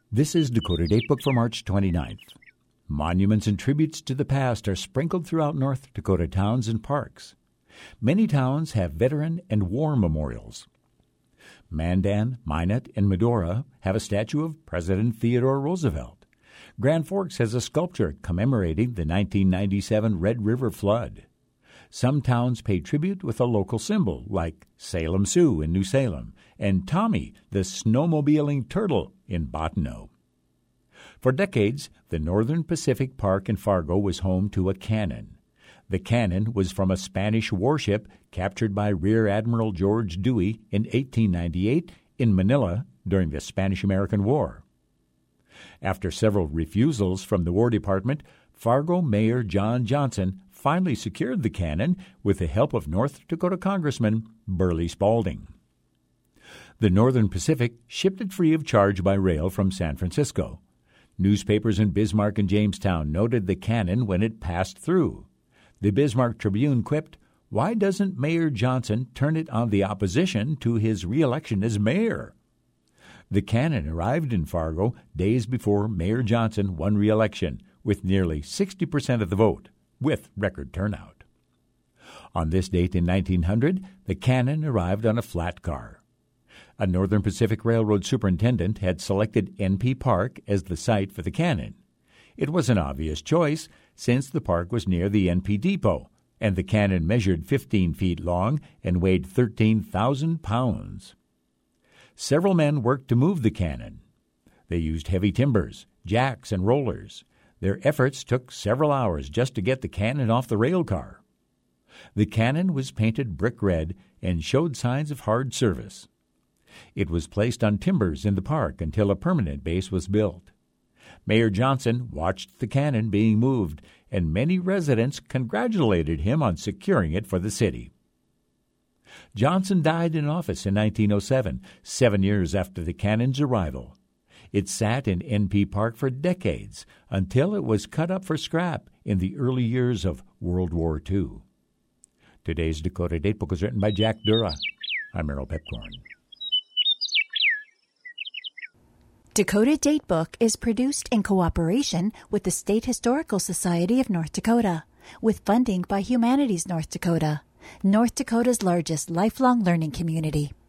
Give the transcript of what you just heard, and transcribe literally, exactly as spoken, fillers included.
This is Dakota Datebook for March twenty-ninth. Monuments and tributes to the past are sprinkled throughout North Dakota towns and parks. Many towns have veteran and war memorials. Mandan, Minot, and Medora have a statue of President Theodore Roosevelt. Grand Forks has a sculpture commemorating the nineteen ninety-seven Red River flood. Some towns pay tribute with a local symbol, like Salem Sioux in New Salem, and Tommy, the snowmobiling turtle, in Bottineau. For decades, the Northern Pacific Park in Fargo was home to a cannon. The cannon was from a Spanish warship captured by Rear Admiral George Dewey in eighteen ninety-eight in Manila during the Spanish-American War. After several refusals from the War Department, Fargo Mayor John Johnson finally secured the cannon with the help of North Dakota Congressman Burley Spalding. The Northern Pacific shipped it free of charge by rail from San Francisco. Newspapers in Bismarck and Jamestown noted the cannon when it passed through. The Bismarck Tribune quipped, "Why doesn't Mayor Johnson turn it on the opposition to his re-election as mayor?" The cannon arrived in Fargo days before Mayor Johnson won re-election, with nearly sixty percent of the vote, with record turnout. On this date in nineteen hundred, the cannon arrived on a flat car. A Northern Pacific Railroad superintendent had selected N P Park as the site for the cannon. It was an obvious choice, since the park was near the N P depot, and the cannon measured fifteen feet long and weighed thirteen thousand pounds. Several men worked to move the cannon. They used heavy timbers, jacks, and rollers. Their efforts took several hours just to get the cannon off the rail car. The cannon was painted brick red and showed signs of hard service. It was placed on timbers in the park until a permanent base was built. Mayor Johnson watched the cannon being moved, and many residents congratulated him on securing it for the city. Johnson died in office in nineteen oh seven, seven years after the cannon's arrival. It sat in N P Park for decades until it was cut up for scrap in the early years of World War Two. Today's Dakota Datebook was written by Jack Dura. I'm Merrill Pepcorn. Dakota Datebook is produced in cooperation with the State Historical Society of North Dakota, with funding by Humanities North Dakota, North Dakota's largest lifelong learning community.